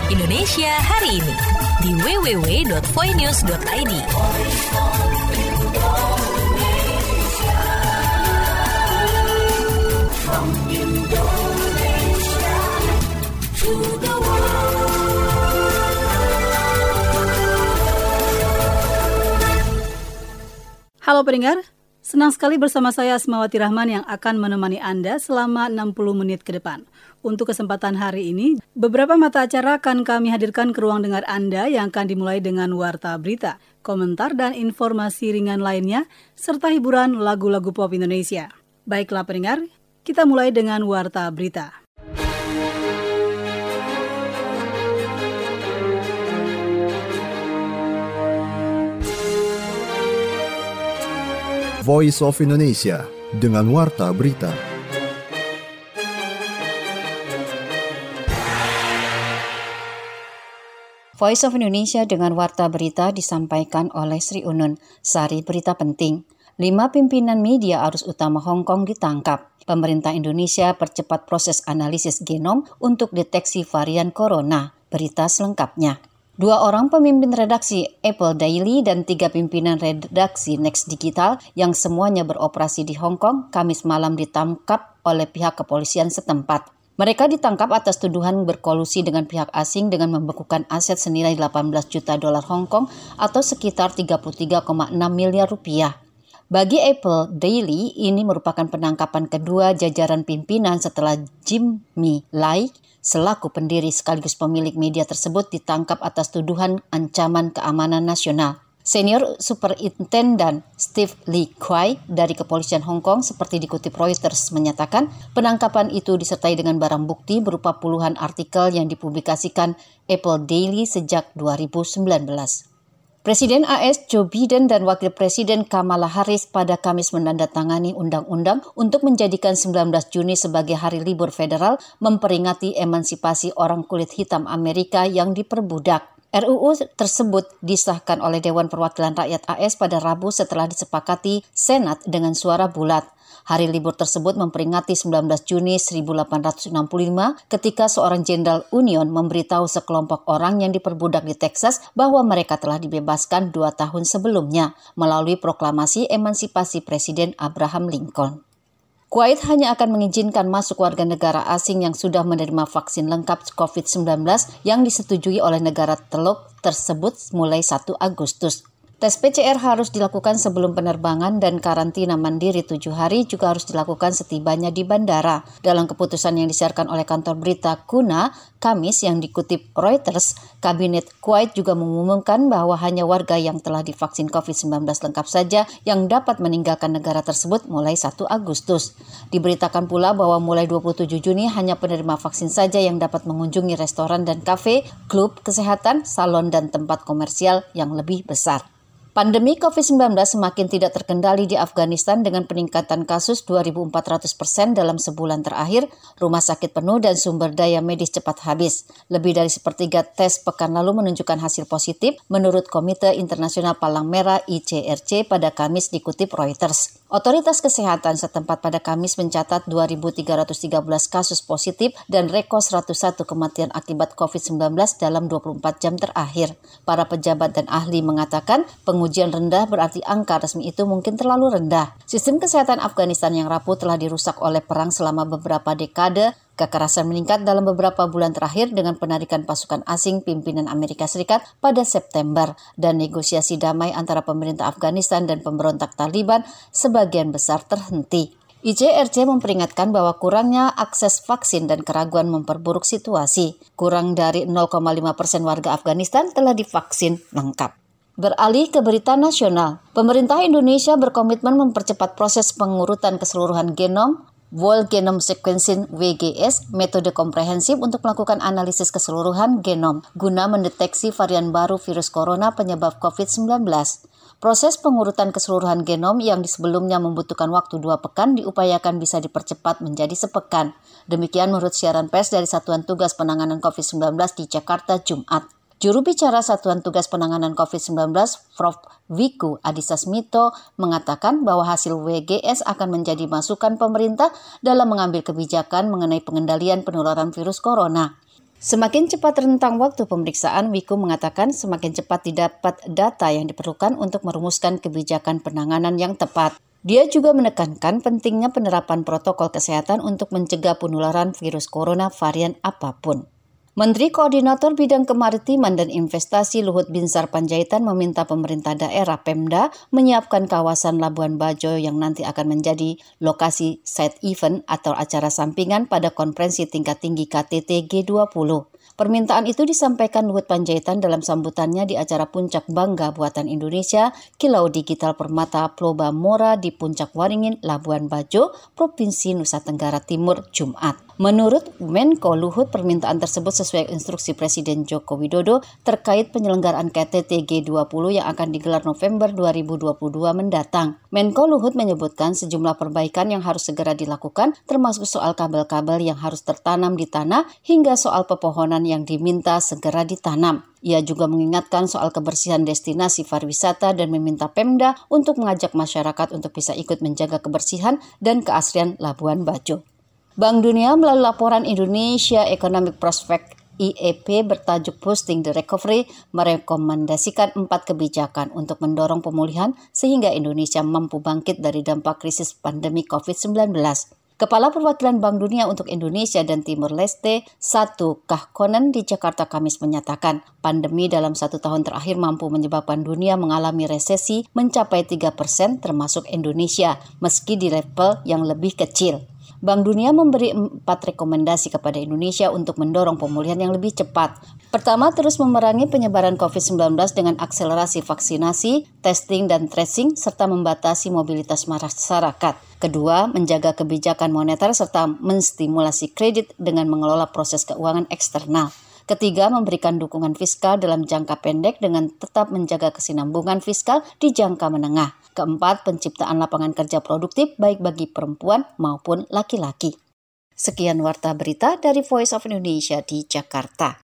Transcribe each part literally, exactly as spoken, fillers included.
Indonesia hari ini di w w w dot voinews dot i d. Halo pendengar, senang sekali bersama saya Asmawati Rahman yang akan menemani Anda selama enam puluh menit ke depan. Untuk kesempatan hari ini, beberapa mata acara akan kami hadirkan ke ruang dengar Anda yang akan dimulai dengan warta berita, komentar dan informasi ringan lainnya, serta hiburan lagu-lagu pop Indonesia. Baiklah pendengar, kita mulai dengan warta berita. Voice of Indonesia dengan warta berita. Voice of Indonesia dengan warta berita disampaikan oleh Sri Unun. Sari berita penting. Lima pimpinan media arus utama Hong Kong ditangkap. Pemerintah Indonesia percepat proses analisis genom untuk deteksi varian corona. Berita selengkapnya. Dua orang pemimpin redaksi Apple Daily dan tiga pimpinan redaksi Next Digital yang semuanya beroperasi di Hong Kong Kamis malam ditangkap oleh pihak kepolisian setempat. Mereka ditangkap atas tuduhan berkolusi dengan pihak asing dengan membekukan aset senilai delapan belas juta dolar Hong Kong atau sekitar tiga puluh tiga koma enam miliar rupiah. Bagi Apple Daily, ini merupakan penangkapan kedua jajaran pimpinan setelah Jimmy Lai selaku pendiri sekaligus pemilik media tersebut ditangkap atas tuduhan ancaman keamanan nasional. Senior Superintendent Steve Lee Kwai dari Kepolisian Hong Kong seperti dikutip Reuters menyatakan penangkapan itu disertai dengan barang bukti berupa puluhan artikel yang dipublikasikan Apple Daily sejak dua ribu sembilan belas. Presiden A S Joe Biden dan Wakil Presiden Kamala Harris pada Kamis menandatangani undang-undang untuk menjadikan sembilan belas Juni sebagai hari libur federal memperingati emansipasi orang kulit hitam Amerika yang diperbudak. R U U tersebut disahkan oleh Dewan Perwakilan Rakyat A S pada Rabu setelah disepakati Senat dengan suara bulat. Hari libur tersebut memperingati sembilan belas Juni seribu delapan ratus enam puluh lima ketika seorang jenderal Union memberitahu sekelompok orang yang diperbudak di Texas bahwa mereka telah dibebaskan dua tahun sebelumnya melalui proklamasi emansipasi Presiden Abraham Lincoln. Kuwait hanya akan mengizinkan masuk warga negara asing yang sudah menerima vaksin lengkap covid sembilan belas yang disetujui oleh negara teluk tersebut mulai satu Agustus. Tes P C R harus dilakukan sebelum penerbangan dan karantina mandiri tujuh hari juga harus dilakukan setibanya di bandara. Dalam keputusan yang disiarkan oleh kantor berita Kuna, Kamis yang dikutip Reuters, Kabinet Kuwait juga mengumumkan bahwa hanya warga yang telah divaksin covid sembilan belas lengkap saja yang dapat meninggalkan negara tersebut mulai satu Agustus. Diberitakan pula bahwa mulai dua puluh tujuh Juni hanya penerima vaksin saja yang dapat mengunjungi restoran dan kafe, klub kesehatan, salon dan tempat komersial yang lebih besar. Pandemi covid sembilan belas semakin tidak terkendali di Afghanistan dengan peningkatan kasus dua ribu empat ratus persen dalam sebulan terakhir, rumah sakit penuh dan sumber daya medis cepat habis. Lebih dari sepertiga tes pekan lalu menunjukkan hasil positif menurut Komite Internasional Palang Merah I C R C pada Kamis dikutip Reuters. Otoritas kesehatan setempat pada Kamis mencatat dua ribu tiga ratus tiga belas kasus positif dan rekor seratus satu kematian akibat covid sembilan belas dalam dua puluh empat jam terakhir. Para pejabat dan ahli mengatakan pengujian rendah berarti angka resmi itu mungkin terlalu rendah. Sistem kesehatan Afghanistan yang rapuh telah dirusak oleh perang selama beberapa dekade. Kekerasan meningkat dalam beberapa bulan terakhir dengan penarikan pasukan asing pimpinan Amerika Serikat pada September dan negosiasi damai antara pemerintah Afghanistan dan pemberontak Taliban sebagian besar terhenti. I C R C memperingatkan bahwa kurangnya akses vaksin dan keraguan memperburuk situasi. Kurang dari nol koma lima persen warga Afghanistan telah divaksin lengkap. Beralih ke berita nasional, pemerintah Indonesia berkomitmen mempercepat proses pengurutan keseluruhan genom Whole Genome Sequencing W G S, metode komprehensif untuk melakukan analisis keseluruhan genom guna mendeteksi varian baru virus corona penyebab covid sembilan belas. Proses pengurutan keseluruhan genom yang sebelumnya membutuhkan waktu dua pekan diupayakan bisa dipercepat menjadi sepekan. Demikian menurut siaran pers dari Satuan Tugas Penanganan covid sembilan belas di Jakarta Jumat. Juru bicara Satuan Tugas Penanganan covid sembilan belas, Profesor Wiku Adhisa Smito, mengatakan bahwa hasil W G S akan menjadi masukan pemerintah dalam mengambil kebijakan mengenai pengendalian penularan virus corona. Semakin cepat rentang waktu pemeriksaan, Wiku mengatakan semakin cepat didapat data yang diperlukan untuk merumuskan kebijakan penanganan yang tepat. Dia juga menekankan pentingnya penerapan protokol kesehatan untuk mencegah penularan virus corona varian apapun. Menteri Koordinator Bidang Kemaritiman dan Investasi Luhut Binsar Panjaitan meminta pemerintah daerah Pemda menyiapkan kawasan Labuan Bajo yang nanti akan menjadi lokasi side event atau acara sampingan pada konferensi tingkat tinggi K T T G dua puluh. Permintaan itu disampaikan Luhut Panjaitan dalam sambutannya di acara Puncak Bangga Buatan Indonesia Kilau Digital Permata Ploba Mora di Puncak Waringin, Labuan Bajo, Provinsi Nusa Tenggara Timur, Jumat. Menurut Menko Luhut, permintaan tersebut sesuai instruksi Presiden Joko Widodo terkait penyelenggaraan K T T G dua puluh yang akan digelar November dua ribu dua puluh dua mendatang. Menko Luhut menyebutkan sejumlah perbaikan yang harus segera dilakukan, termasuk soal kabel-kabel yang harus tertanam di tanah hingga soal pepohonan yang diminta segera ditanam. Ia juga mengingatkan soal kebersihan destinasi pariwisata dan meminta Pemda untuk mengajak masyarakat untuk bisa ikut menjaga kebersihan dan keasrian Labuan Bajo. Bank Dunia melalui laporan Indonesia Economic Prospect I E P bertajuk Boosting the Recovery merekomendasikan empat kebijakan untuk mendorong pemulihan sehingga Indonesia mampu bangkit dari dampak krisis pandemi covid sembilan belas. Kepala Perwakilan Bank Dunia untuk Indonesia dan Timur Leste, Satu Kahkonen di Jakarta Kamis menyatakan, pandemi dalam satu tahun terakhir mampu menyebabkan dunia mengalami resesi mencapai tiga persen termasuk Indonesia, meski di level yang lebih kecil. Bank Dunia memberi empat rekomendasi kepada Indonesia untuk mendorong pemulihan yang lebih cepat. Pertama, terus memerangi penyebaran covid sembilan belas dengan akselerasi vaksinasi, testing dan tracing, serta membatasi mobilitas masyarakat. Kedua, menjaga kebijakan moneter serta menstimulasi kredit dengan mengelola proses keuangan eksternal. Ketiga, memberikan dukungan fiskal dalam jangka pendek dengan tetap menjaga kesinambungan fiskal di jangka menengah. Keempat, penciptaan lapangan kerja produktif baik bagi perempuan maupun laki-laki. Sekian Warta Berita dari Voice of Indonesia di Jakarta.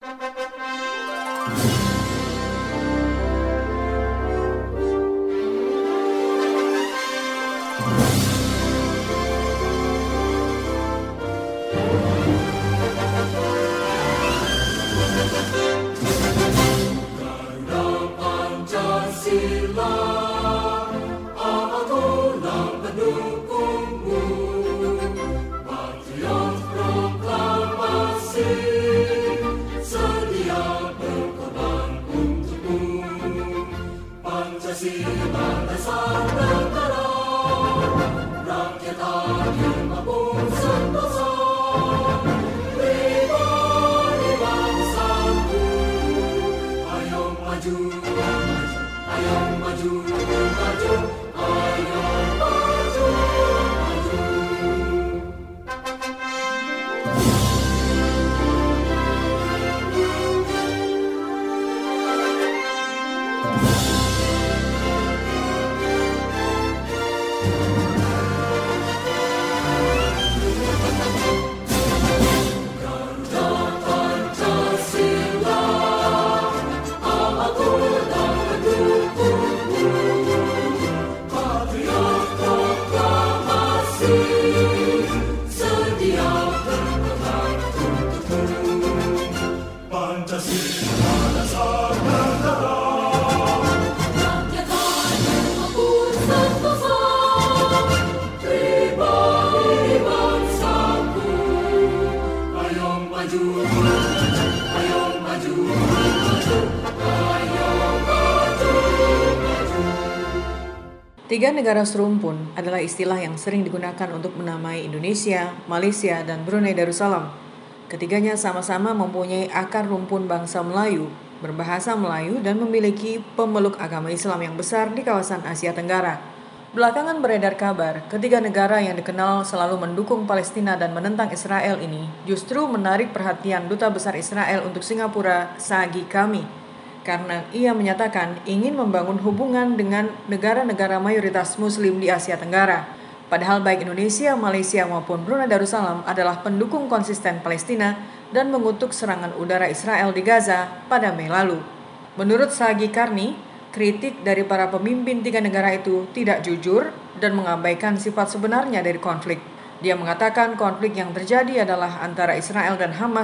Tiga negara serumpun adalah istilah yang sering digunakan untuk menamai Indonesia, Malaysia, dan Brunei Darussalam. Ketiganya sama-sama mempunyai akar rumpun bangsa Melayu, berbahasa Melayu, dan memiliki pemeluk agama Islam yang besar di kawasan Asia Tenggara. Belakangan beredar kabar, ketiga negara yang dikenal selalu mendukung Palestina dan menentang Israel ini justru menarik perhatian Duta Besar Israel untuk Singapura, Sagi Kami, karena ia menyatakan ingin membangun hubungan dengan negara-negara mayoritas Muslim di Asia Tenggara. Padahal baik Indonesia, Malaysia maupun Brunei Darussalam adalah pendukung konsisten Palestina dan mengutuk serangan udara Israel di Gaza pada Mei lalu. Menurut Sagi Karni, kritik dari para pemimpin tiga negara itu tidak jujur dan mengabaikan sifat sebenarnya dari konflik. Dia mengatakan konflik yang terjadi adalah antara Israel dan Hamas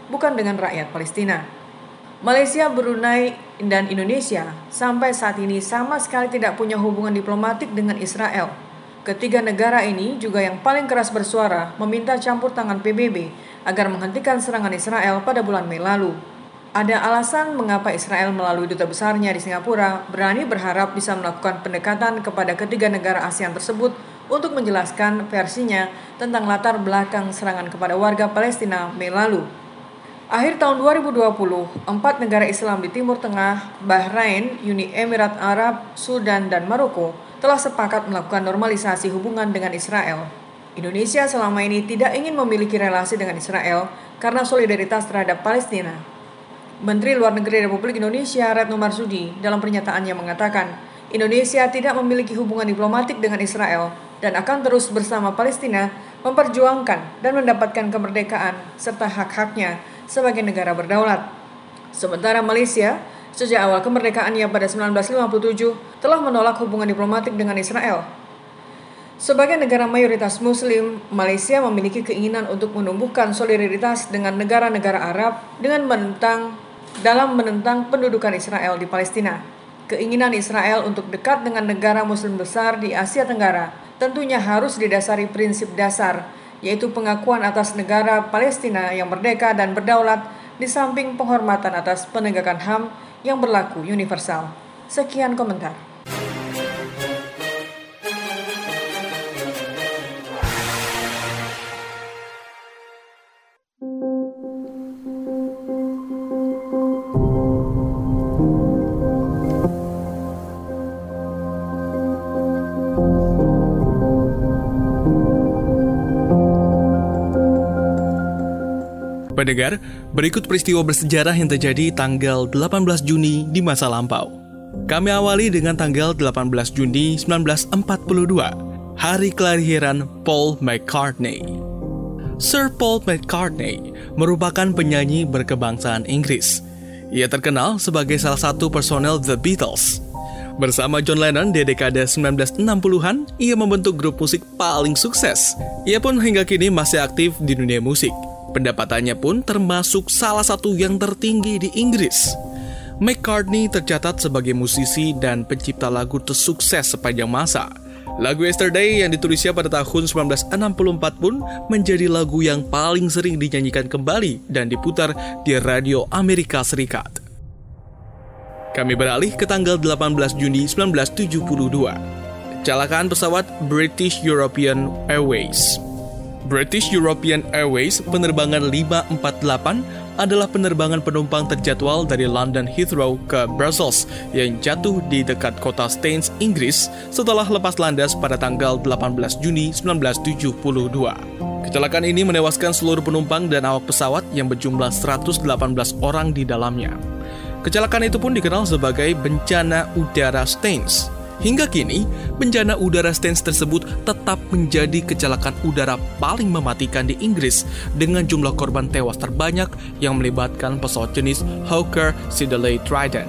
bukan dengan rakyat Palestina. Malaysia, Brunei, dan Indonesia sampai saat ini sama sekali tidak punya hubungan diplomatik dengan Israel. Ketiga negara ini juga yang paling keras bersuara meminta campur tangan P B B agar menghentikan serangan Israel pada bulan Mei lalu. Ada alasan mengapa Israel melalui duta besarnya di Singapura berani berharap bisa melakukan pendekatan kepada ketiga negara ASEAN tersebut untuk menjelaskan versinya tentang latar belakang serangan kepada warga Palestina Mei lalu. Akhir tahun dua ribu dua puluh, empat negara Islam di Timur Tengah, Bahrain, Uni Emirat Arab, Sudan, dan Maroko telah sepakat melakukan normalisasi hubungan dengan Israel. Indonesia selama ini tidak ingin memiliki relasi dengan Israel karena solidaritas terhadap Palestina. Menteri Luar Negeri Republik Indonesia Retno Marsudi dalam pernyataannya mengatakan, Indonesia tidak memiliki hubungan diplomatik dengan Israel dan akan terus bersama Palestina memperjuangkan dan mendapatkan kemerdekaan serta hak-haknya sebagai negara berdaulat. Sementara Malaysia, sejak awal kemerdekaannya pada seribu sembilan ratus lima puluh tujuh, telah menolak hubungan diplomatik dengan Israel. Sebagai negara mayoritas Muslim, Malaysia memiliki keinginan untuk menumbuhkan solidaritas dengan negara-negara Arab dengan menentang dalam menentang pendudukan Israel di Palestina. Keinginan Israel untuk dekat dengan negara Muslim besar di Asia Tenggara tentunya harus didasari prinsip dasar, yaitu pengakuan atas negara Palestina yang merdeka dan berdaulat di samping penghormatan atas penegakan H A M yang berlaku universal. Sekian komentar. Pendengar, berikut peristiwa bersejarah yang terjadi tanggal delapan belas Juni di masa lampau. Kami awali dengan tanggal delapan belas Juni seribu sembilan ratus empat puluh dua, hari kelahiran Paul McCartney. Sir Paul McCartney merupakan penyanyi berkebangsaan Inggris. Ia terkenal sebagai salah satu personel The Beatles. Bersama John Lennon di dekade seribu sembilan ratus enam puluhan, ia membentuk grup musik paling sukses. Ia pun hingga kini masih aktif di dunia musik. Pendapatannya pun termasuk salah satu yang tertinggi di Inggris. McCartney tercatat sebagai musisi dan pencipta lagu tersukses sepanjang masa. Lagu Yesterday yang ditulisnya pada tahun seribu sembilan ratus enam puluh empat pun menjadi lagu yang paling sering dinyanyikan kembali dan diputar di radio Amerika Serikat. Kami beralih ke tanggal delapan belas Juni seribu sembilan ratus tujuh puluh dua. Kecelakaan pesawat British European Airways. British European Airways penerbangan lima empat delapan adalah penerbangan penumpang terjadwal dari London Heathrow ke Brussels yang jatuh di dekat kota Staines, Inggris setelah lepas landas pada tanggal delapan belas Juni seribu sembilan ratus tujuh puluh dua. Kecelakaan ini menewaskan seluruh penumpang dan awak pesawat yang berjumlah seratus delapan belas orang di dalamnya. Kecelakaan itu pun dikenal sebagai bencana udara Staines. Hingga kini, bencana udara Staines tersebut tetap menjadi kecelakaan udara paling mematikan di Inggris dengan jumlah korban tewas terbanyak yang melibatkan pesawat jenis Hawker Siddeley Trident.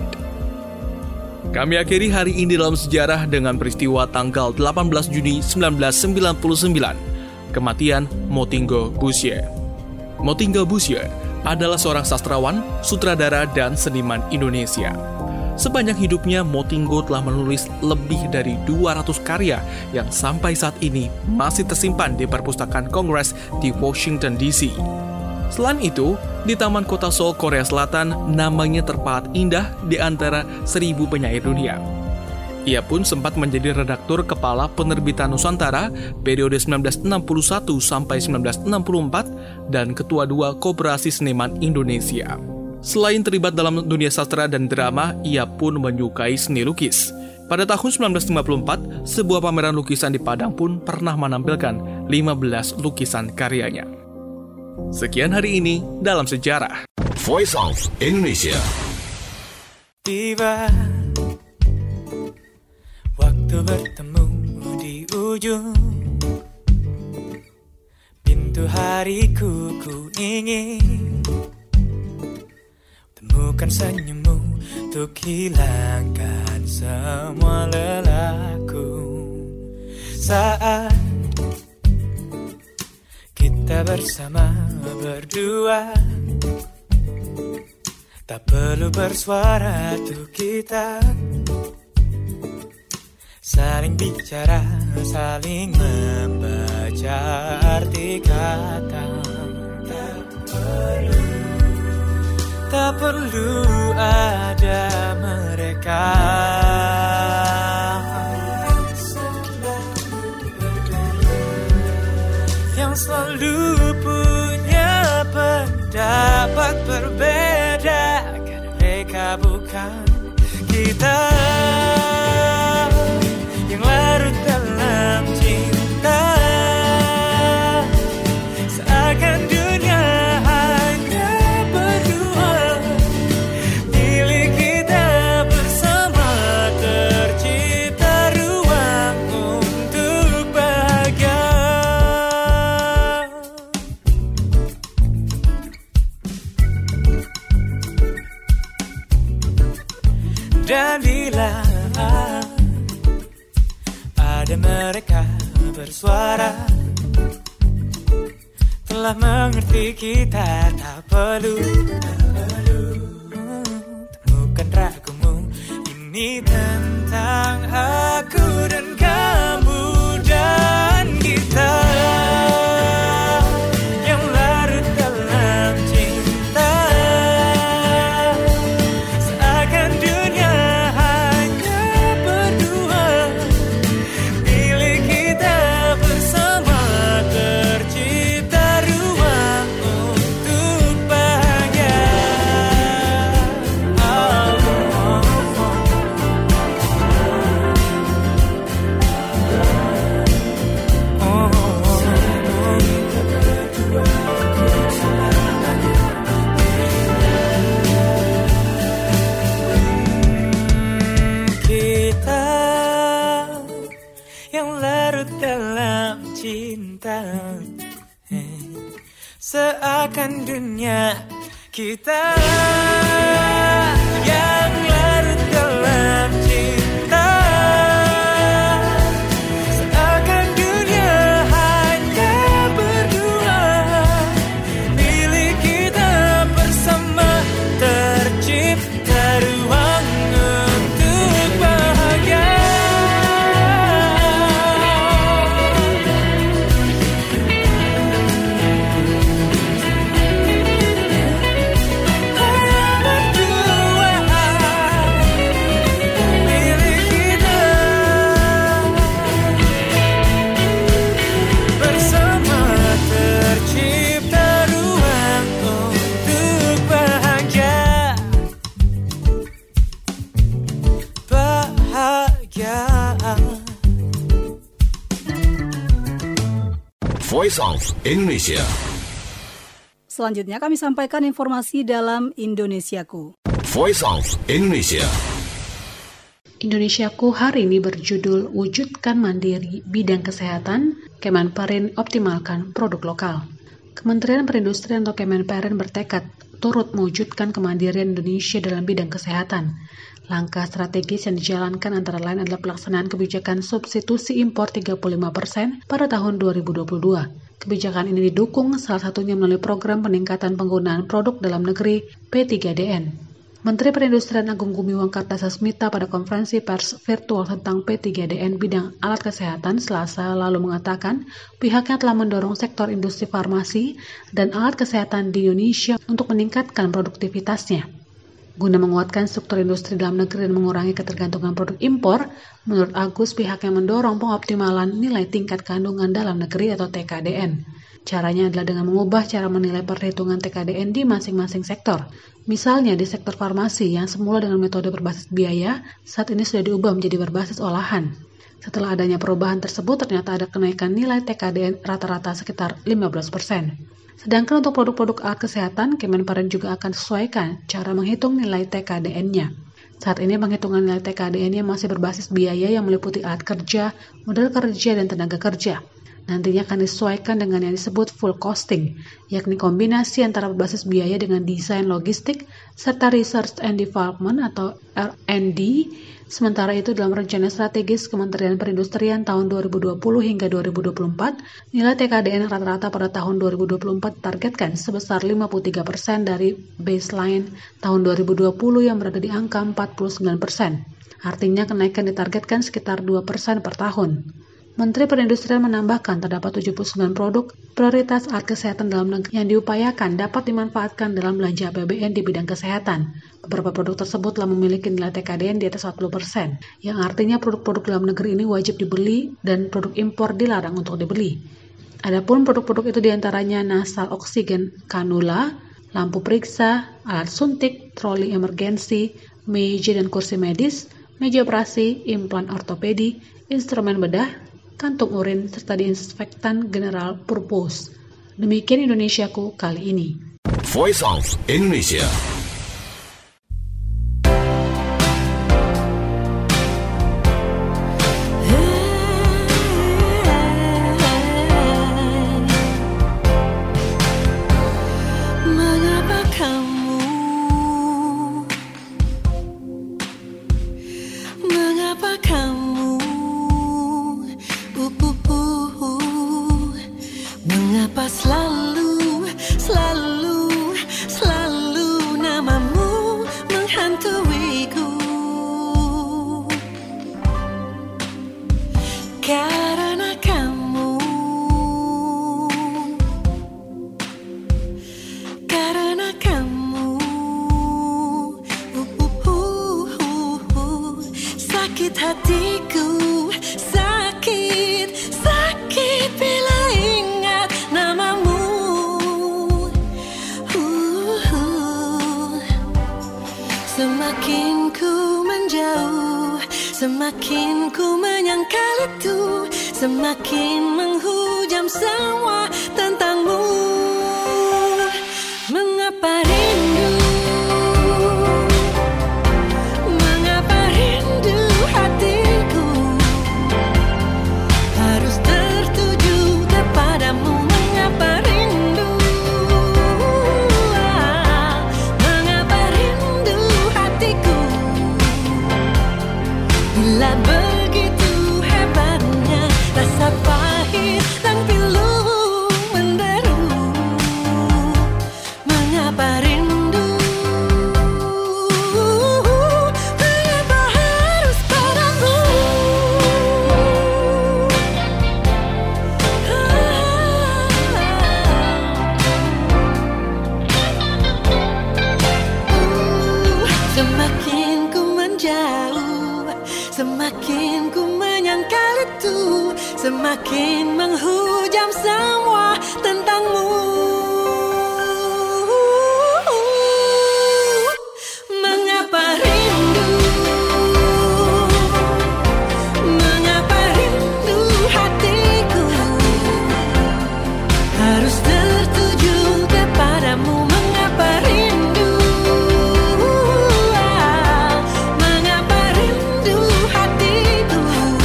Kami akhiri hari ini dalam sejarah dengan peristiwa tanggal delapan belas Juni seribu sembilan ratus sembilan puluh sembilan, kematian Motingo Boucher. Motingo Boucher adalah seorang sastrawan, sutradara, dan seniman Indonesia. Sepanjang hidupnya, Motingo telah menulis lebih dari dua ratus karya yang sampai saat ini masih tersimpan di perpustakaan Kongres di Washington D C. Selain itu, di Taman Kota Seoul, Korea Selatan, namanya terpahat indah di antara seribu penyair dunia. Ia pun sempat menjadi redaktur kepala penerbitan Nusantara periode seribu sembilan ratus enam puluh satu sampai seribu sembilan ratus enam puluh empat dan ketua dua Koperasi Seniman Indonesia. Selain terlibat dalam dunia sastra dan drama, ia pun menyukai seni lukis. Pada tahun seribu sembilan ratus lima puluh empat, sebuah pameran lukisan di Padang pun pernah menampilkan lima belas lukisan karyanya. Sekian hari ini dalam sejarah. Voice of Indonesia. Tiba waktu bertemu di ujung pintu hariku, ku ingin temukan senyummu untuk hilangkan semua lelahku. Saat kita bersama berdua, Tak perlu bersuara tuh kita saling bicara, saling membaca arti kata. Tak perlu, tak perlu ada mereka yang selalu punya pendapat berbeda, karena mereka bukan kita yang larut dalam cinta. Seakan dunia hanya berdua, milik kita bersama, tercipta ruang untuk bahagia. Dan bila ada mereka bersuara, telah mengerti kita tak perlu, tak perlu temukan ragumu. Ini tentang aku dan kamu dan kita yang larut dalam cinta. Seakan dunia hanya berdua, milik kita bersama, tercipta ruang untuk bahagia. Oh, oh, oh. Oh, oh, kita yang larut dalam cinta, seakan dunia kita yang larut dalam cinta. Seakan dunia hanya berdua, milik kita bersama, tercipta ruang untuk bahagia. Voice of Indonesia. Selanjutnya kami sampaikan informasi dalam Indonesiaku. Voice of Indonesia. Indonesiaku hari ini berjudul Wujudkan Mandiri Bidang Kesehatan, Kemenperin Optimalkan Produk Lokal. Kementerian Perindustrian atau Kemenperin bertekad turut mewujudkan kemandirian Indonesia dalam bidang kesehatan. Langkah strategis yang dijalankan antara lain adalah pelaksanaan kebijakan substitusi impor tiga puluh lima persen pada tahun dua ribu dua puluh dua. Kebijakan ini didukung salah satunya melalui program peningkatan penggunaan produk dalam negeri P tiga D N. Menteri Perindustrian Agung Gumiwang Kartasasmita pada konferensi pers virtual tentang P tiga D N bidang alat kesehatan Selasa lalu mengatakan pihaknya telah mendorong sektor industri farmasi dan alat kesehatan di Indonesia untuk meningkatkan produktivitasnya. Guna menguatkan struktur industri dalam negeri dan mengurangi ketergantungan produk impor, menurut Agus pihaknya mendorong pengoptimalan nilai tingkat kandungan dalam negeri atau T K D N. Caranya adalah dengan mengubah cara menilai perhitungan T K D N di masing-masing sektor. Misalnya di sektor farmasi yang semula dengan metode berbasis biaya, saat ini sudah diubah menjadi berbasis olahan. Setelah adanya perubahan tersebut, ternyata ada kenaikan nilai T K D N rata-rata sekitar lima belas persen. Sedangkan untuk produk-produk alat kesehatan, Kemenperin juga akan sesuaikan cara menghitung nilai T K D N-nya. Saat ini penghitungan nilai T K D N-nya masih berbasis biaya yang meliputi alat kerja, modal kerja, dan tenaga kerja. nantinya akan disesuaikan dengan yang disebut full costing, yakni kombinasi antara berbasis biaya dengan desain logistik serta research and development atau R and D. Sementara itu dalam rencana strategis Kementerian Perindustrian tahun dua ribu dua puluh hingga dua ribu dua puluh empat, nilai T K D N rata-rata pada tahun dua ribu dua puluh empat ditargetkan sebesar lima puluh tiga persen dari baseline tahun dua ribu dua puluh yang berada di angka empat puluh sembilan persen. Artinya kenaikan ditargetkan sekitar dua persen per tahun. Menteri Perindustrian menambahkan terdapat tujuh puluh sembilan produk prioritas alat kesehatan dalam negeri yang diupayakan dapat dimanfaatkan dalam belanja A P B N di bidang kesehatan. Beberapa produk tersebut telah memiliki nilai T K D N di atas empat puluh persen, yang artinya produk-produk dalam negeri ini wajib dibeli dan produk impor dilarang untuk dibeli. Adapun produk-produk itu diantaranya nasal oksigen kanula, lampu periksa, alat suntik, troli emergensi, meja dan kursi medis, meja operasi, implan ortopedi, instrumen bedah, kantung urin, serta disinfektan general purpose. Demikian Indonesiaku kali ini. Voice of Indonesia. Selalu, selalu, selalu namamu menghantuiku. Karena kamu, karena kamu, uh, uh, uh, uh, uh, sakit hatiku, sakit, sakit bila ingat namamu. uh, uh. Semakin ku menjauh, semakin ku menyangkal itu, semakin menghujam semua tentangmu. Mengapa rindu, mengapa rindu hatiku harus tertuju kepadamu. Mengapa rindu, ah, mengapa rindu hatiku bila begitu hebatnya rasa pahit dan pilu menderu. Mengapa rindu, mengapa harus padamu. Semakin ku menjauh, semakin ku menyangkal itu, semakin menghujam semua tentangmu. Mengapa rindu, mengapa rindu hatiku harus tertuju kepadamu. Mengapa rindu, ah, mengapa rindu hatiku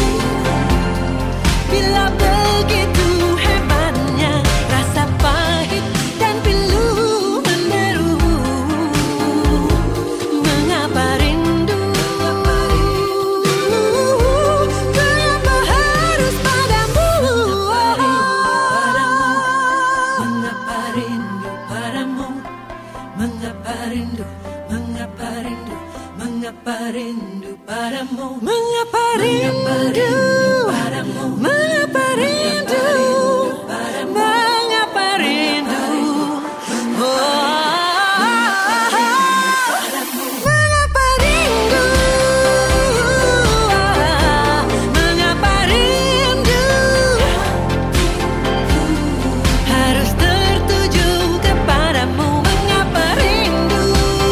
bila begitu hebatnya rasa pahit dan pilu menderu. Mengapa rindu, mengapa harus padamu. Mengapa rindu padamu, mengapa rindu, mengapa rindu, mengapa rindu padamu. Mengapa rindu padamu, mengapa rindu, mengapa rindu, oh, mengapa rindu, ah, mengapa rindu harus tertuju kepadamu. Mengapa rindu,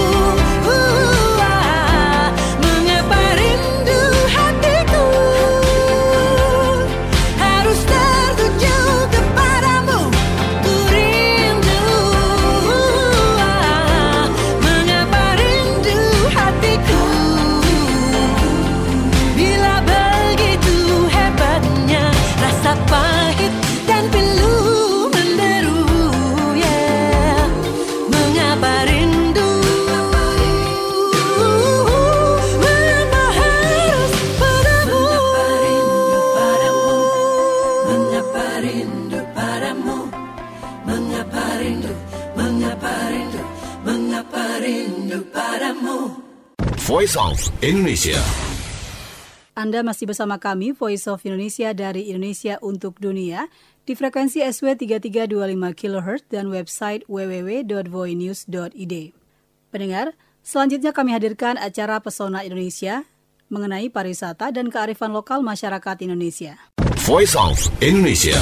ah, mengapa rindu hatiku harus tertuju Voice of Indonesia. Anda masih bersama kami, Voice of Indonesia dari Indonesia untuk Dunia, di frekuensi S W tiga tiga dua lima kilohertz dan website w w w dot voinews dot i d. Pendengar, selanjutnya kami hadirkan acara Pesona Indonesia mengenai pariwisata dan kearifan lokal masyarakat Indonesia. Voice of Indonesia.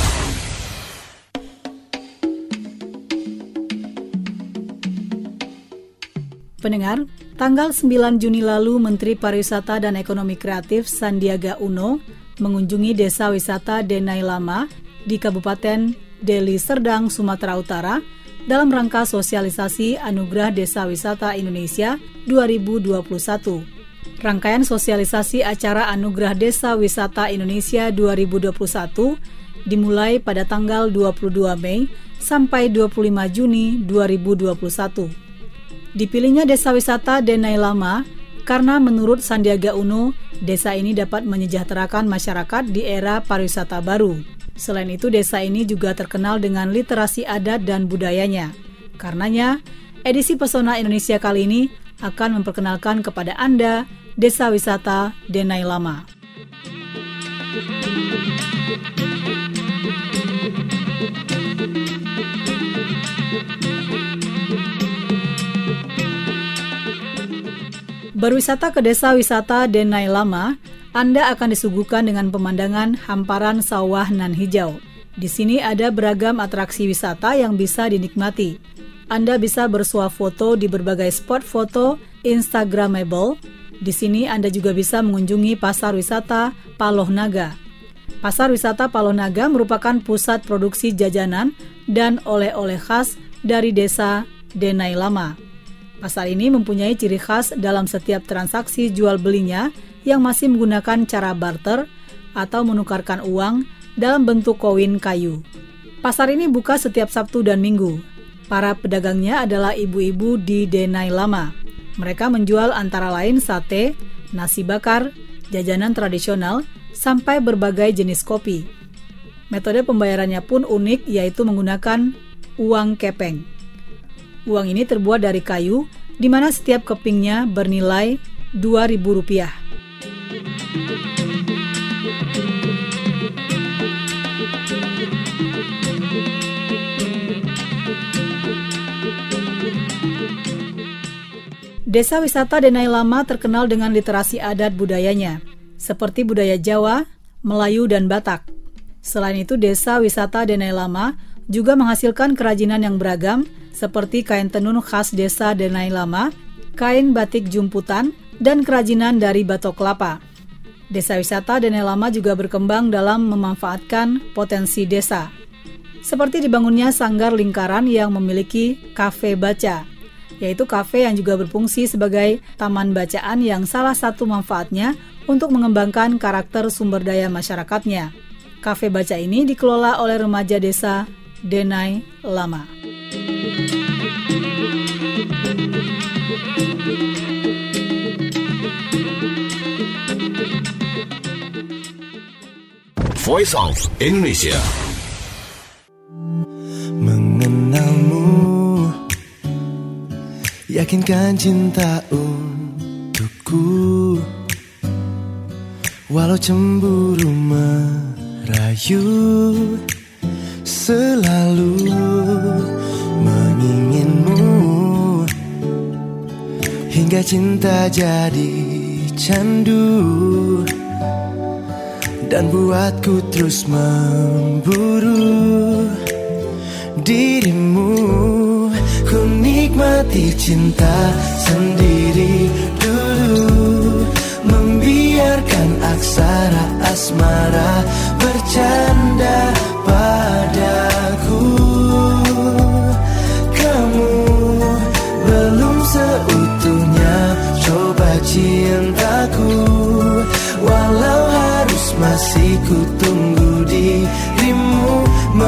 Pendengar, tanggal sembilan Juni lalu Menteri Pariwisata dan Ekonomi Kreatif Sandiaga Uno mengunjungi Desa Wisata Denai Lama di Kabupaten Deli Serdang, Sumatera Utara dalam rangka sosialisasi Anugerah Desa Wisata Indonesia dua ribu dua puluh satu. Rangkaian sosialisasi acara Anugerah Desa Wisata Indonesia dua ribu dua puluh satu dimulai pada tanggal dua puluh dua Mei sampai dua puluh lima Juni dua ribu dua puluh satu. Dipilihnya Desa Wisata Denai Lama karena menurut Sandiaga Uno, desa ini dapat menyejahterakan masyarakat di era pariwisata baru. Selain itu, desa ini juga terkenal dengan literasi adat dan budayanya. Karenanya, edisi Pesona Indonesia kali ini akan memperkenalkan kepada Anda Desa Wisata Denai Lama. Berwisata ke Desa Wisata Denai Lama, Anda akan disuguhkan dengan pemandangan hamparan sawah nan hijau. Di sini ada beragam atraksi wisata yang bisa dinikmati. Anda bisa bersuah foto di berbagai spot foto Instagramable. Di sini Anda juga bisa mengunjungi Pasar Wisata Paloh Naga. Pasar Wisata Paloh Naga merupakan pusat produksi jajanan dan oleh-oleh khas dari Desa Denai Lama. Pasar ini mempunyai ciri khas dalam setiap transaksi jual belinya yang masih menggunakan cara barter atau menukarkan uang dalam bentuk koin kayu. Pasar ini buka setiap Sabtu dan Minggu. Para pedagangnya adalah ibu-ibu di Denai Lama. Mereka menjual antara lain sate, nasi bakar, jajanan tradisional, sampai berbagai jenis kopi. Metode pembayarannya pun unik, yaitu menggunakan uang kepeng. Uang ini terbuat dari kayu, di mana setiap kepingnya bernilai dua ribu rupiah. Desa Wisata Denai Lama terkenal dengan literasi adat budayanya, seperti budaya Jawa, Melayu, dan Batak. Selain itu, Desa Wisata Denai Lama juga menghasilkan kerajinan yang beragam, seperti kain tenun khas Desa Denai Lama, kain batik jumputan, dan kerajinan dari batok kelapa. Desa Wisata Denai Lama juga berkembang dalam memanfaatkan potensi desa, seperti dibangunnya sanggar lingkaran yang memiliki kafe baca, yaitu kafe yang juga berfungsi sebagai taman bacaan yang salah satu manfaatnya untuk mengembangkan karakter sumber daya masyarakatnya. Kafe baca ini dikelola oleh remaja Desa Denai Lama. Voice of Indonesia. Mengenalmu, yakinkan cinta untukku, walau cemburu merayu, selalu menginginmu, hingga cinta jadi candu, dan buatku terus memburu dirimu. Ku nikmati cinta sendiri dulu, membiarkan aksara asmara bercanda padaku. Kamu belum seutuhnya coba cintaku, walau harus masih ku tunggu dirimu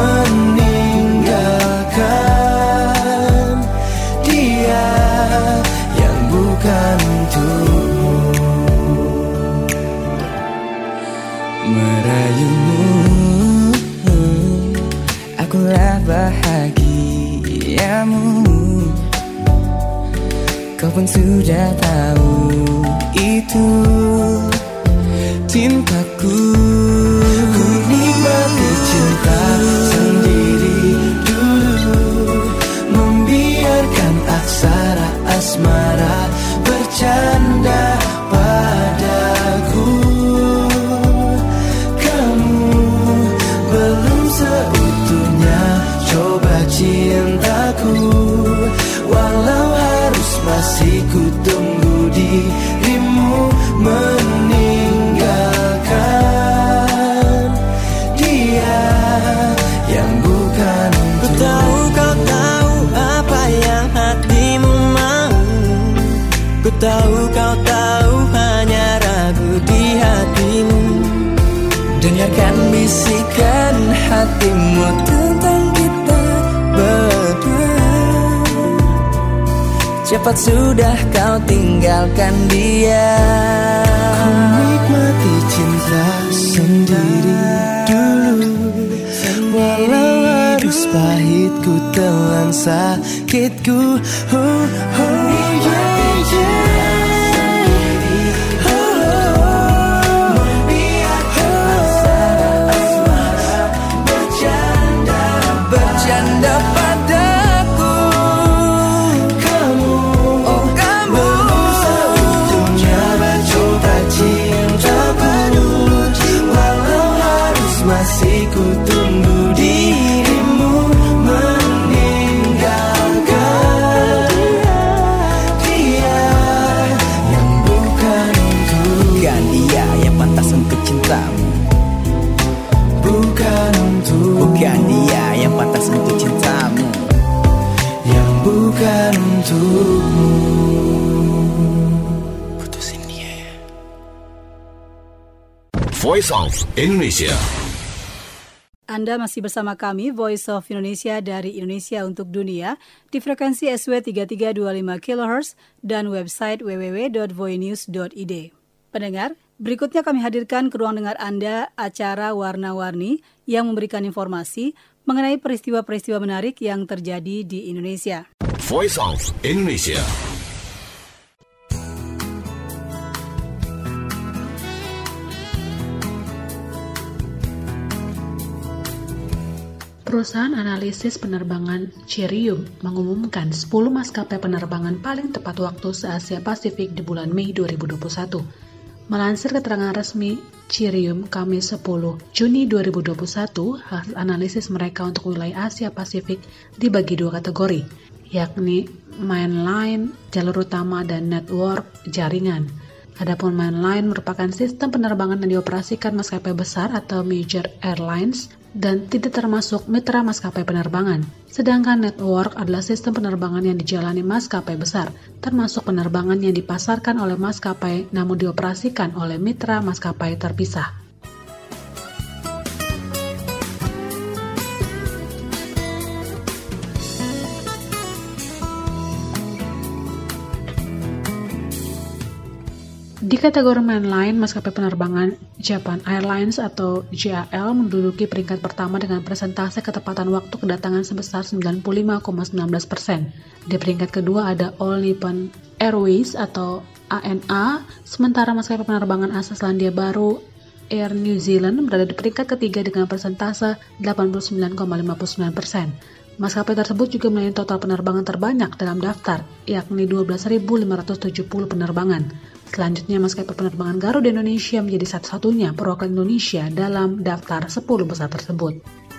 meninggalkan dia yang bukan untukmu. Merayumu, akulah bahagiamu. Kau pun sudah tahu betul cintaku. Ku nikmati cinta sendiri dulu, membiarkan aksara asmara bercanda padaku. Kamu belum seutuhnya coba cintaku, walau harus masih ku tunggu dirimu meninggalkan dia yang bukan untukmu. Ku tahu kau tahu apa yang hatimu mau, ku tahu kau tahu hanya ragu di hatimu. Dengarkan bisikan hatimu tentang kita berdua. Cepat sudah kau tinggalkan dia. Ku nikmati cinta sendiri dulu, walau harus pahit ku telan sakitku. Oh, oh, yeah, yeah. Bercanda padaku, kamu, oh kamu belum seutuhnya coba cintaku, walau harus masih ku tunggu dirimu meninggalkan dia yang bukan untuk. Bukan dia yang pantas untuk cintamu, bukan untuk. Bukan dia yang pantas untuk cintamu, yang bukan untukmu. Putusin dia ya. Voice of Indonesia. Anda masih bersama kami, Voice of Indonesia dari Indonesia untuk Dunia, di frekuensi S W tiga tiga dua lima kilohertz dan website w w w dot voinews dot i d. Pendengar, berikutnya kami hadirkan ke ruang dengar Anda acara Warna-Warni yang memberikan informasi mengenai peristiwa-peristiwa menarik yang terjadi di Indonesia. Voice of Indonesia. Perusahaan analisis penerbangan Cirium mengumumkan sepuluh maskapai penerbangan paling tepat waktu se-Asia Pasifik di bulan Mei dua ribu dua puluh satu. Melansir keterangan resmi Cirium Kamis sepuluh Juni dua ribu dua puluh satu, hasil analisis mereka untuk wilayah Asia Pasifik dibagi dua kategori, yakni mainline, jalur utama, dan network, jaringan. Adapun mainline merupakan sistem penerbangan yang dioperasikan maskapai besar atau major airlines dan tidak termasuk mitra maskapai penerbangan. Sedangkan network adalah sistem penerbangan yang dijalani maskapai besar, termasuk penerbangan yang dipasarkan oleh maskapai namun dioperasikan oleh mitra maskapai terpisah. Di kategori mainline, maskapai penerbangan Japan Airlines atau J A L menduduki peringkat pertama dengan persentase ketepatan waktu kedatangan sebesar sembilan puluh lima koma satu sembilan persen. Di peringkat kedua ada All Nippon Airways atau A N A, sementara maskapai penerbangan asal Selandia Baru Air New Zealand berada di peringkat ketiga dengan persentase delapan puluh sembilan koma lima sembilan persen. Maskapai tersebut juga melayani total penerbangan terbanyak dalam daftar, yakni dua belas ribu lima ratus tujuh puluh penerbangan. Selanjutnya, maskapai penerbangan Garuda Indonesia menjadi satu-satunya perwakilan Indonesia dalam daftar sepuluh besar tersebut.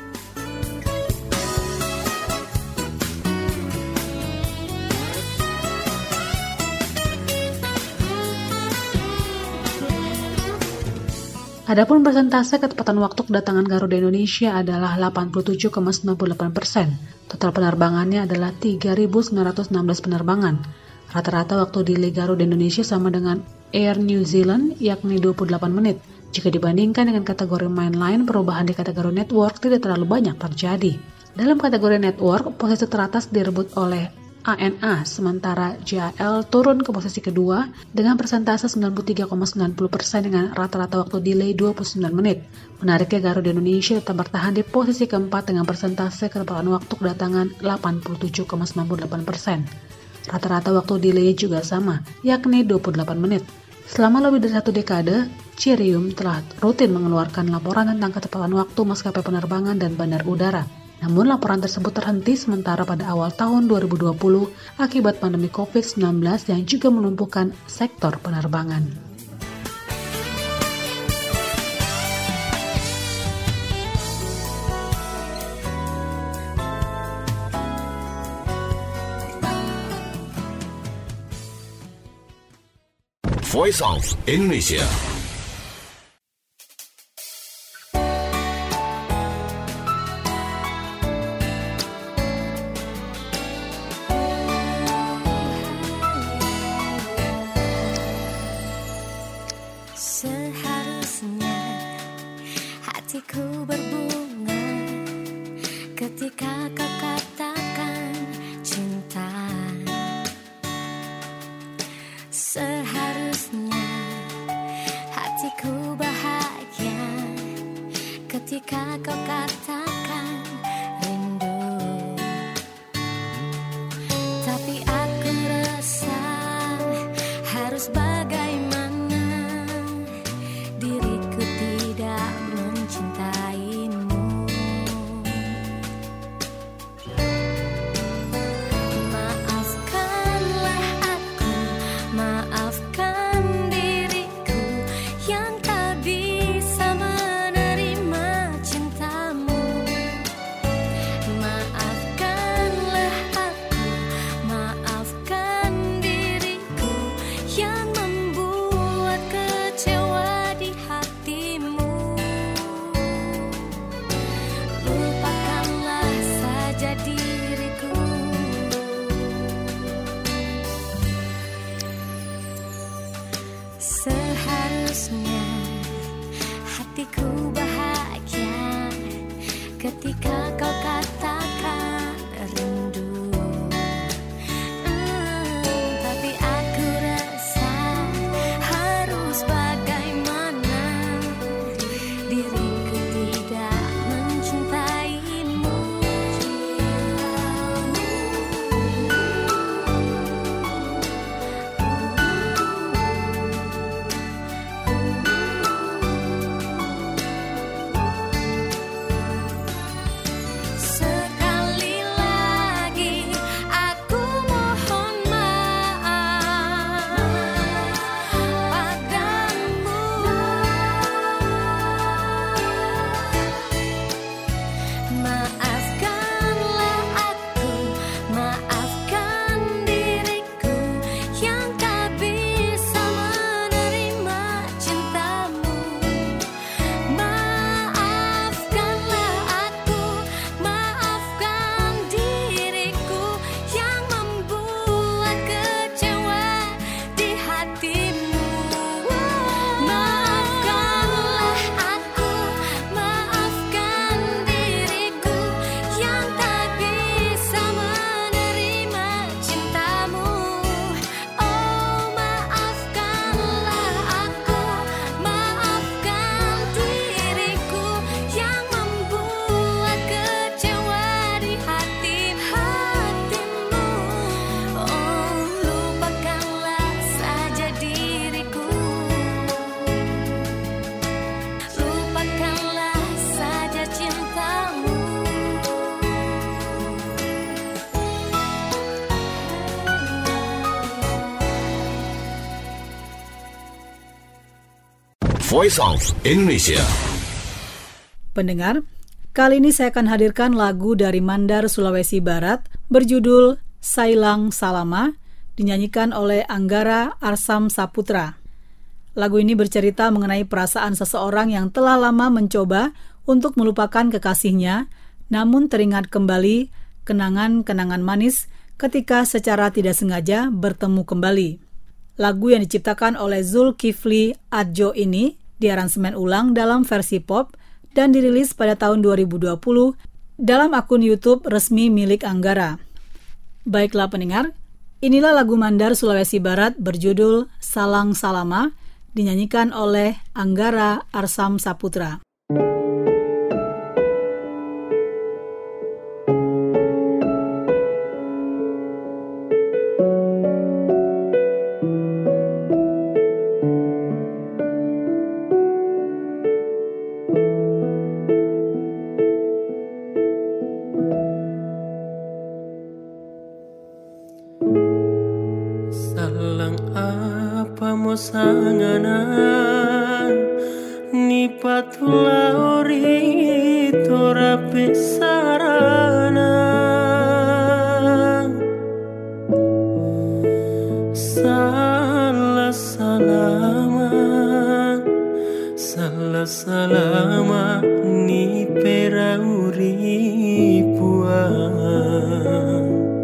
Adapun persentase ketepatan waktu kedatangan Garuda Indonesia adalah delapan puluh tujuh koma sembilan puluh delapan persen. Total penerbangannya adalah tiga ribu sembilan ratus enam belas penerbangan. Rata-rata waktu delay Garuda Indonesia sama dengan Air New Zealand, yakni dua puluh delapan menit. Jika dibandingkan dengan kategori mainline, perubahan di kategori network tidak terlalu banyak terjadi. Dalam kategori network, posisi teratas direbut oleh A N A, sementara J A L turun ke posisi kedua dengan persentase sembilan puluh tiga koma sembilan puluh persen dengan rata-rata waktu delay dua puluh sembilan menit. Menariknya, Garuda Indonesia tetap bertahan di posisi keempat dengan persentase ketepatan waktu kedatangan delapan puluh tujuh koma sembilan puluh delapan persen. Rata-rata waktu delay juga sama, yakni dua puluh delapan menit. Selama lebih dari satu dekade, Cirium telah rutin mengeluarkan laporan tentang ketepatan waktu maskapai penerbangan dan bandar udara. Namun laporan tersebut terhenti sementara pada awal tahun dua ribu dua puluh akibat pandemi covid sembilan belas yang juga melumpuhkan sektor penerbangan. Voice of Indonesia. Seharusnya hatiku berbunga ketika kau katakan cinta. Seharusnya hatiku bahagia ketika kau katakan rindu. Tapi aku resah harus bagaimana, diriku tidak mencintaimu. Maafkanlah aku, maafkan diriku yang tak bisa menerima cintamu. Maafkanlah aku, maafkan diriku yang membuat kecewa di hatimu. Lupakanlah saja diriku. Seharusnya hatiku bahagia ketika kau katakan rindu. Hmm, tapi aku rasa harus bagaimana, diriku tidak mencintaimu. Sekali lagi aku mohon maaf padamu. Maafkanlah aku, maafkan diriku yang tak bisa menerima cintamu. Maafkanlah aku, maafkan diriku yang membuat kecewa di hatimu. Maafkanlah aku, maafkan diriku yang tak bisa menerima cintamu. Oh, maafkanlah aku, maafkan diriku yang membuat kecewa di hatimu. Oh, lupakanlah saja diriku. Lupakanlah saja cintamu. Voice of Indonesia. Pendengar, kali ini saya akan hadirkan lagu dari Mandar, Sulawesi Barat berjudul Sailang Salama, dinyanyikan oleh Anggara Arsam Saputra. Lagu ini bercerita mengenai perasaan seseorang yang telah lama mencoba untuk melupakan kekasihnya, namun teringat kembali kenangan-kenangan manis ketika secara tidak sengaja bertemu kembali. Lagu yang diciptakan oleh Zulkifli Adjo ini diaransemen ulang dalam versi pop dan dirilis pada tahun dua ribu dua puluh dalam akun YouTube resmi milik Anggara. Baiklah pendengar, inilah lagu Mandar Sulawesi Barat berjudul Salang Salama, dinyanyikan oleh Anggara Arsam Saputra. mosangana ni patula ori tora pesarana salah salama salah salama ni perauri puang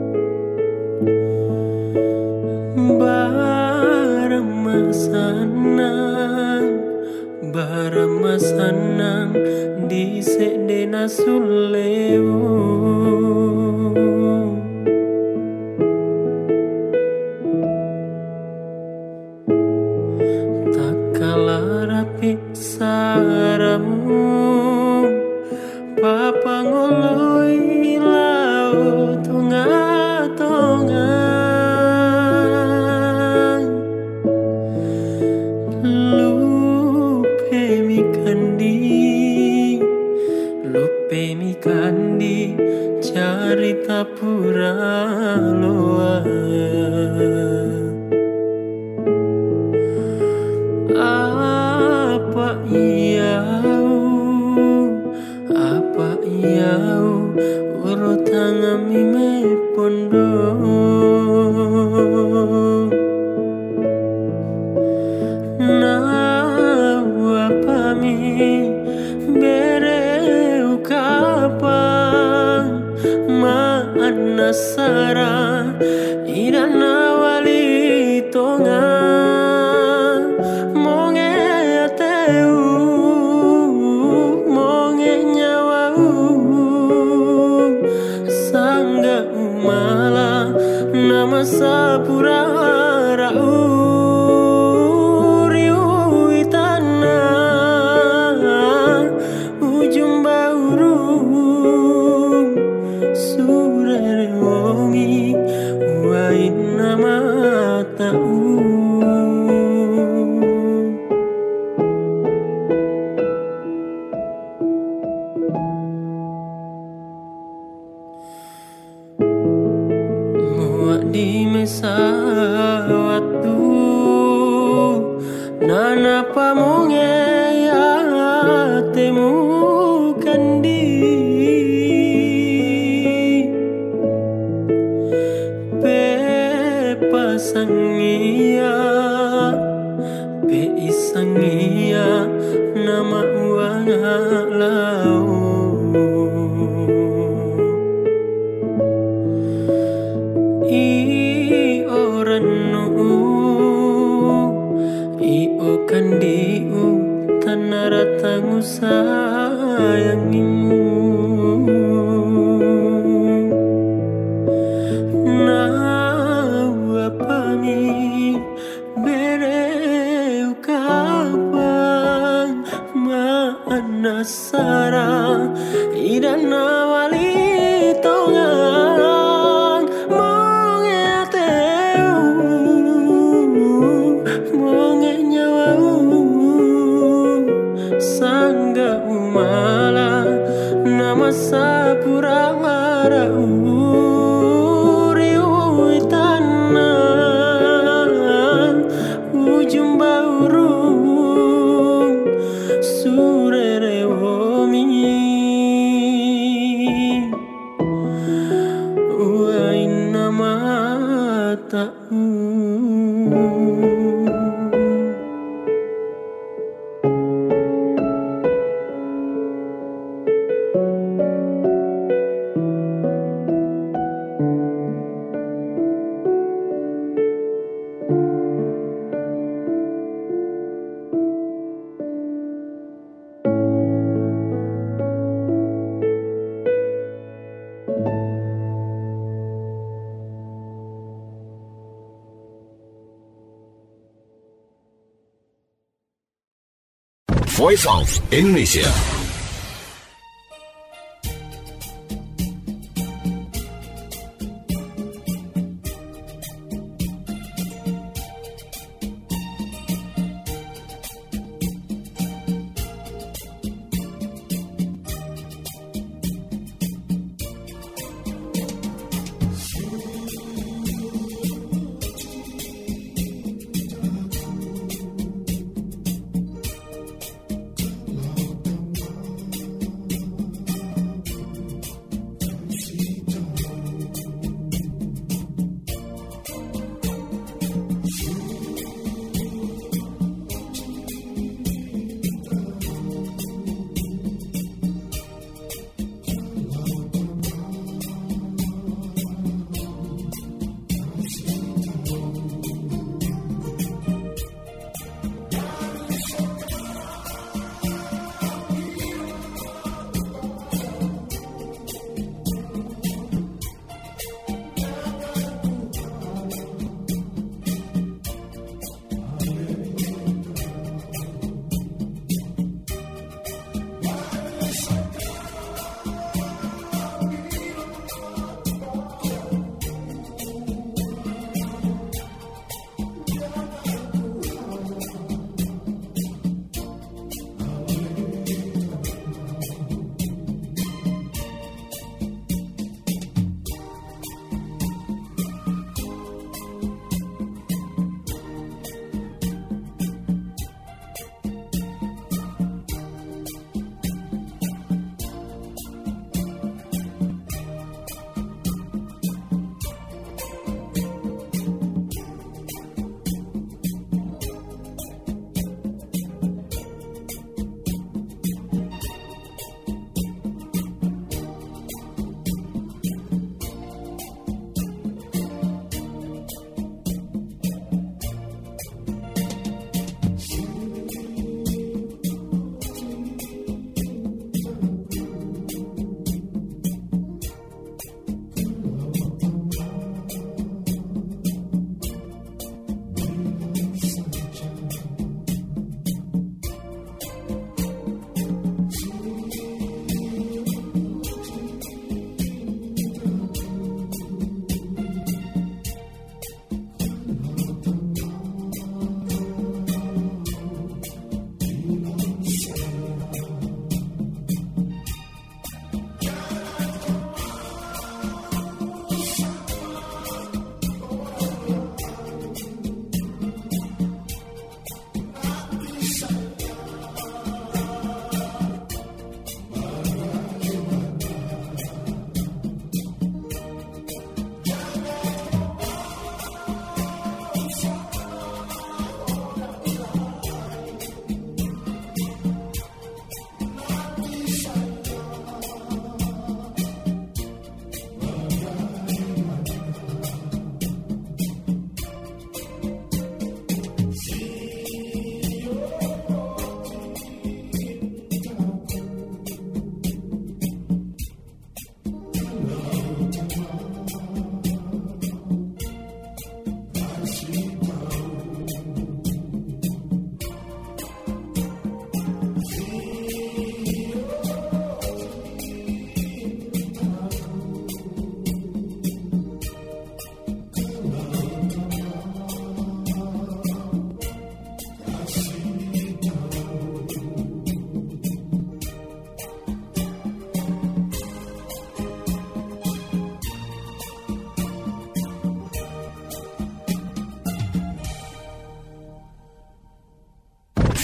baramasanang baramasanang di sedena sulewo takala rapi saramu papangoloi lau tonga-tonga kandi carita pura loa apa iau apa iau urutan ami me pondo na apa mi bere Nasara irana wali tonga monge ateu monge nyawau sangga umala nama sapura rau riuitana ujung bauru Wongi wain nama tahu muak di mesa waktu nana pamonge ya temukan di sangia pe isangia nama uang lau i oranu i okandiu tanaratangu sayangimu Nasara idana wali tongang monge ateu monge nyawau sangga umala nama sapura rau riuitana ujung bauru surere wain nama tahu Voice of Indonesia.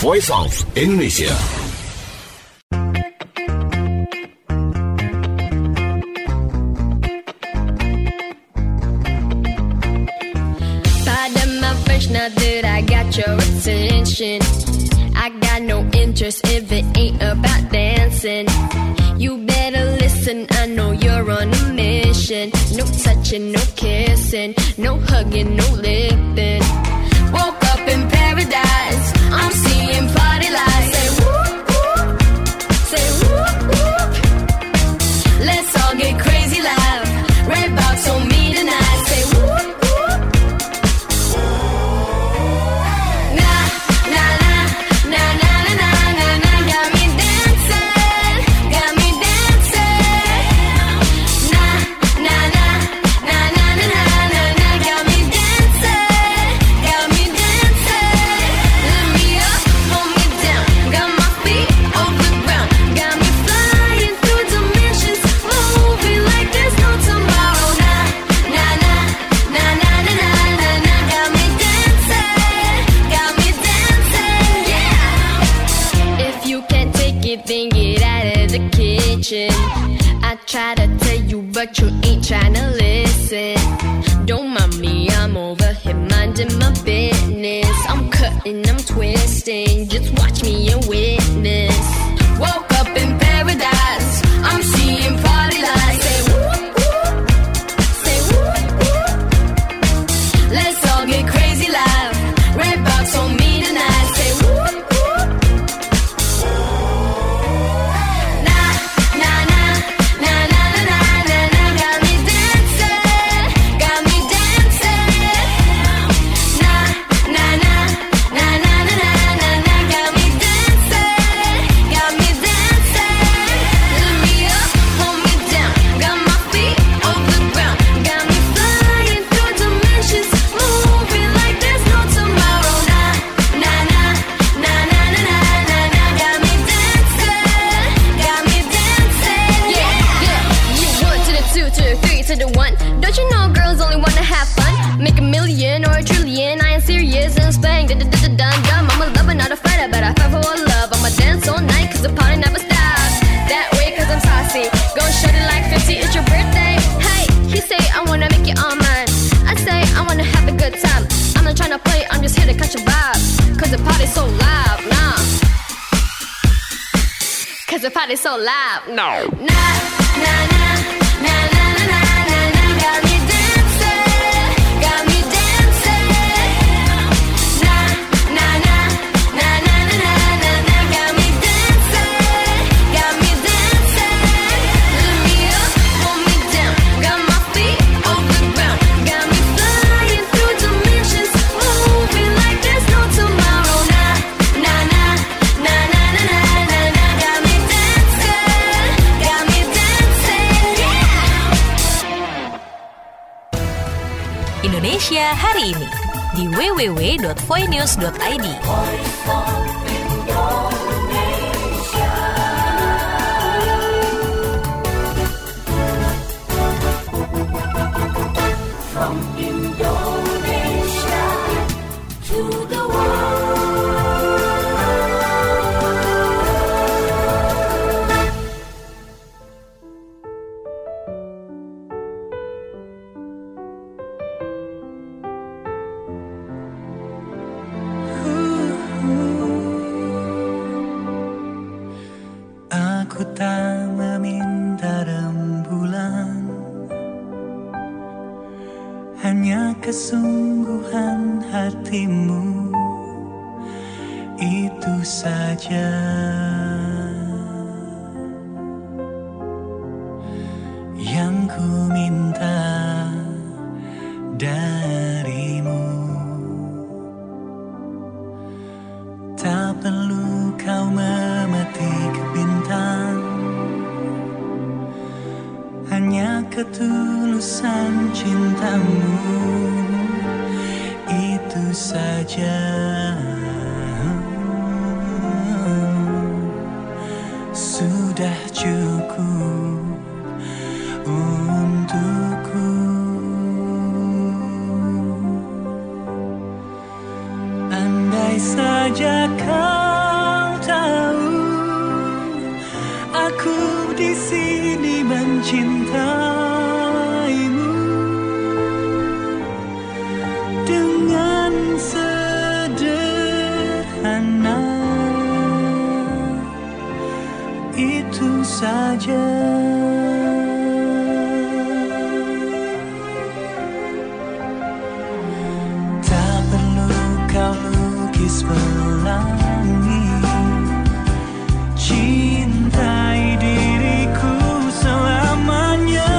Voice of Indonesia. Now that I got your attention, I got no interest if it ain't about dancing. You better listen, I know you're on a mission. No touching, no kissing, no hugging, no lipping. Woke up in paradise, I'm seeing party lights. Say whoop whoop, say whoop whoop. Let's all get crazy loud. Red box on me tonight. Say whoop. I try to tell you, but you ain't tryna listen. Don't mind me, I'm over here minding my business. I'm cutting, I'm twisting, just watch me and witness. Woke up in paradise, I'm seeing party lights. Say whoop whoop, say whoop whoop. Let's all get crazy loud. Red box on me tonight. Say whoop whoop. Don't you know girls only wanna have fun? Make a million or a trillion. I ain't serious and spang da da da da dun dun. I'm a lover, not a fighter, but I fight for a love. I'ma dance all night cause the party never stops. That way cause I'm saucy. Gon' shut it like fifty, it's your birthday. Hey, he say I wanna make you all mine. I say I wanna have a good time. I'm not tryna play, I'm just here to catch a vibe. Cause the party's so loud, nah. Cause the party's so loud, no. Nah, nah, nah, nah, nah. Got me dancing, got me dancing. Na na na na na na na na. Got me dancing, got me dancing. Lift me up, hold me down. Got my feet off the ground. Got me flying through dimensions, moving like there's no tomorrow. Na na na na na na na na. Got me dancing, got me dancing. Yeah. Indonesia hari ini di w w w dot voinews dot i d. From Indonesia to the world. Aku tak meminta rembulan, hanya kesungguhan hatimu, itu saja. Yang ku minta darimu. Tak perlu kau memetik bintang, hanya ketulusan cintamu, itu saja. Sudah cukup untukku. Andai saja kau Aku di sini mencintaimu dengan sederhana, itu saja. Tak perlu kau lukis pelangi, cintai diriku selamanya,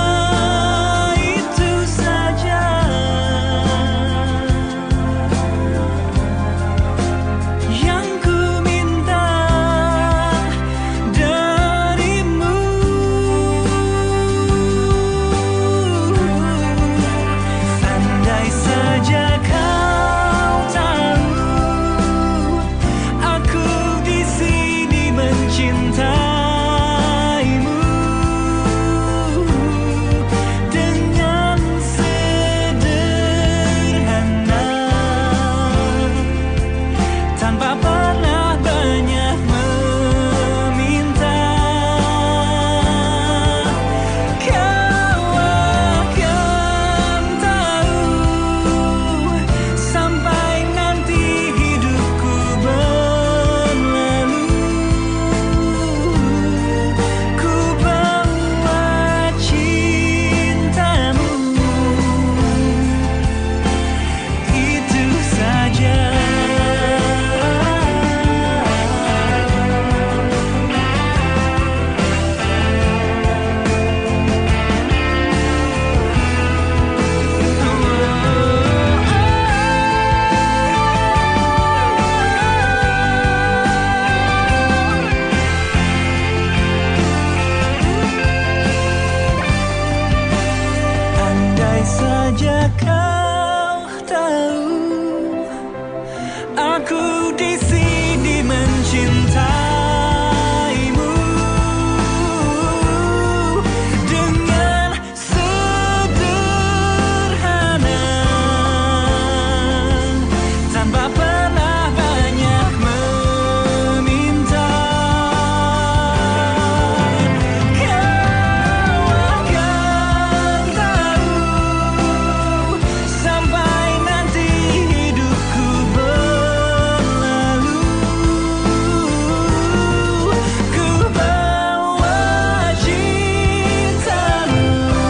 itu saja. Yang ku minta darimu, andai saja kau tahu aku di sini mencintaimu dengan sederhana, tanpa pernah banyak meminta. Kau akan tahu sampai nanti hidupku berlalu, ku bawa cintamu, itu saja. Andai saja kau tahu aku di sini mencintaimu dengan sederhana, tanpa pernah banyak meminta. Kau akan tahu sampai nanti hidupku berlalu, ku bawa cintamu,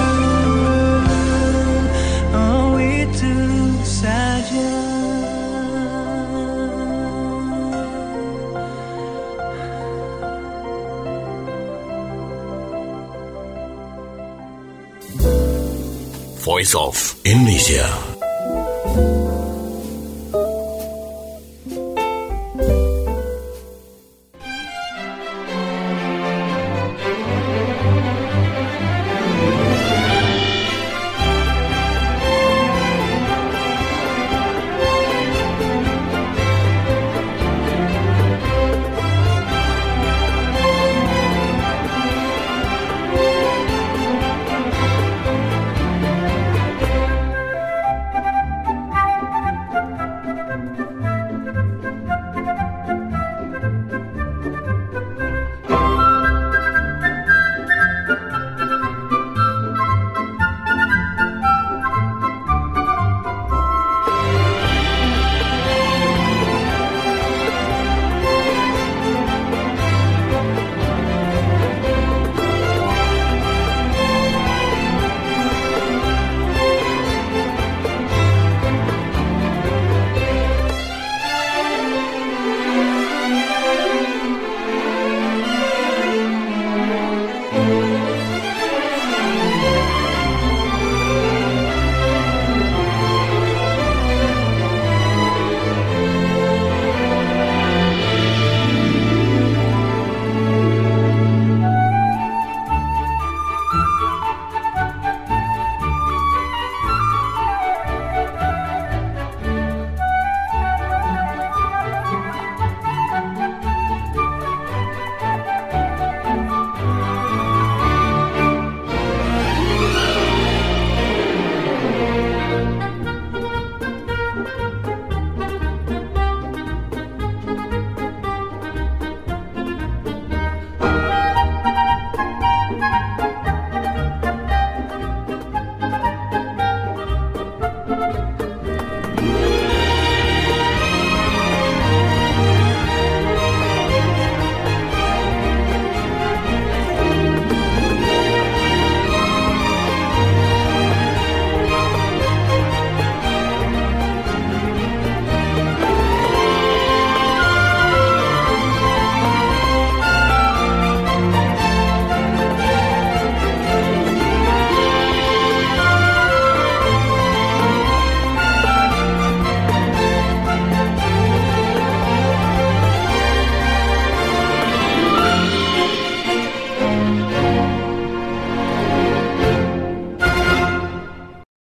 oh itu saja. Voice of Indonesia.